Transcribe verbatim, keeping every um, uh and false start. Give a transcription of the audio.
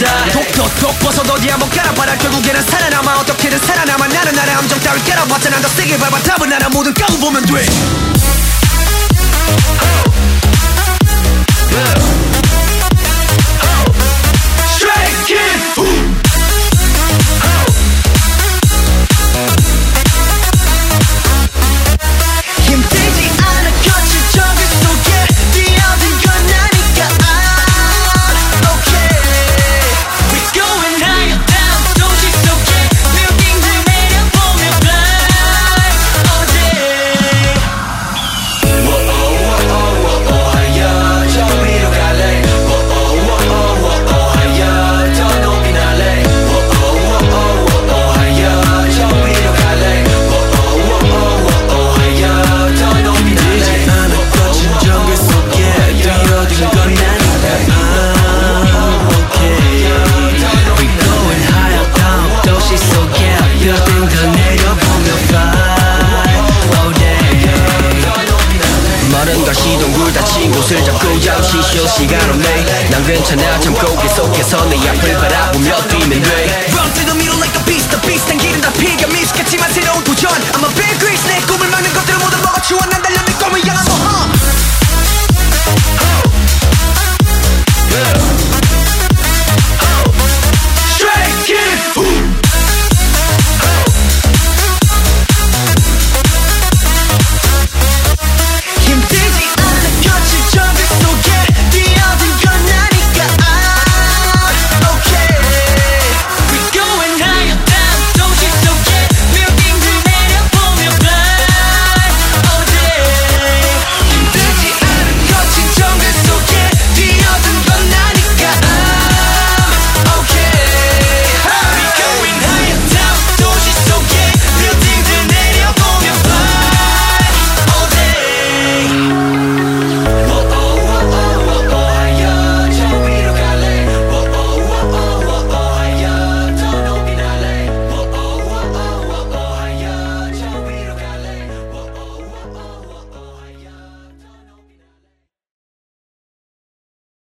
없다. 톡톡톡 벗어 어디 한번 깔아봐라. 결국에는 살아남아. 어떻게든 살아남아. 나는 나의 함정 따위 깔아봤자 난 더 세게 밟아. 답은 나라 모든 까고보면 돼. Strike it. 힘들지 않아 거친 저기 속에 뛰어든 건 나니까. Okay, we're going higher down. 도시 속에 빌딩들 내려보며 fly all day. 워오워오워오 하여 저 위로 갈래. 워오워오워오 하여 더 높이 날래. 워오워오워오 하여 저 위로 갈래. 워오워오워오 하여 더 높이 날래. 않아 거친 정글 속에 뛰어든 건 나니까. Okay, we're going higher down. 도시 속에 빌딩들 내려보며 fly all day. 마른 가시동굴 닫힌 곳을 잡고 잠시 쉴 시간 없네. 난 괜찮아 참고 계속해서 내 앞을 바라보며 뛰면 돼. Run through the middle like a beast. The beast 난 길은 다 피가 미숙했지만 새로운 도전. I'm a Bear Grylls. 내 꿈을 막는 것들을 모두 먹어치워. 난 달려 내 꿈을 향한 모험. Yeah.